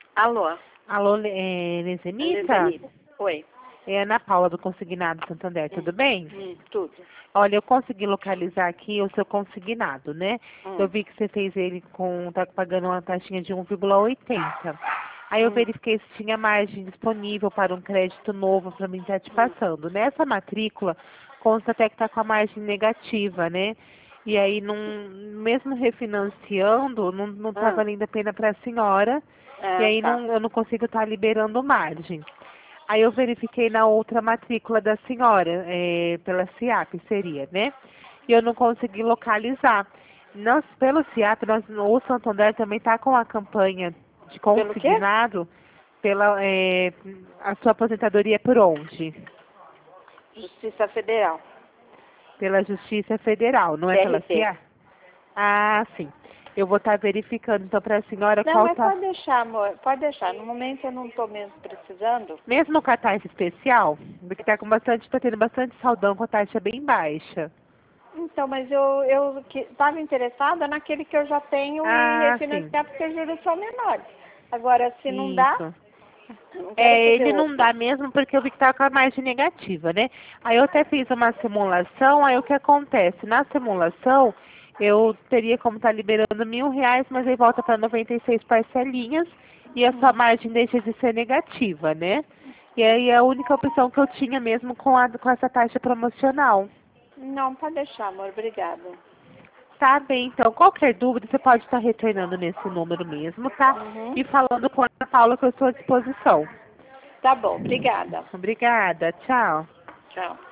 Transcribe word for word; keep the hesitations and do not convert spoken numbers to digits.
Alô? Alô, é, Lezenita? Lezenita. Oi. É Ana Paula do Consignado Santander, tudo Hum, bem? hum, tudo. Olha, eu consegui localizar aqui o seu consignado, né? Hum, Eu vi que você fez ele com, tá pagando uma taxinha de um vírgula oitenta. Aí eu hum, verifiquei se tinha margem disponível para um crédito novo para mim estar te hum, passando. Nessa matrícula, consta até que está com a margem negativa, né? E aí, não, mesmo refinanciando, não, não tá ah, valendo a pena para a senhora. E ah, aí, tá. não, eu não consigo estar liberando margem. Aí eu verifiquei na outra matrícula da senhora, é, pela SIAP seria, né? E eu não consegui localizar. Nós, pelo SIAP, nós, o Santander também está com a campanha de Pelo quê? consignado pela é, a sua aposentadoria é por onde? Justiça Federal. Pela Justiça Federal, não é pela C R T. SIAP? Ah, sim. Eu vou estar verificando então para a senhora Não, qual mas tá. pode deixar, amor. Pode deixar. No momento eu não estou mesmo precisando. Mesmo no cartaz especial, porque tá com bastante, tá tendo bastante saldão com a taxa bem baixa. Então, mas eu eu estava interessada naquele que eu já tenho e Ah, sim. refinanciar porque os juros são menores. Agora, se não dá, Isso. eu não quero É, fazer ele não outro. dá mesmo porque eu vi que tá com a margem negativa, né? Aí eu até fiz uma simulação, aí o que acontece? Na simulação, eu teria como estar liberando mil reais, mas aí volta para noventa e seis parcelinhas e a sua Hum, margem deixa de ser negativa, né? E aí é a única opção que eu tinha mesmo com, a, com essa taxa promocional. não, pode deixar, amor. Obrigada. Tá bem, então qualquer dúvida você pode estar retornando nesse número mesmo, tá? Uhum. E falando com a Ana Paula que eu estou à disposição. Tá bom, obrigada. Obrigada, tchau. Tchau.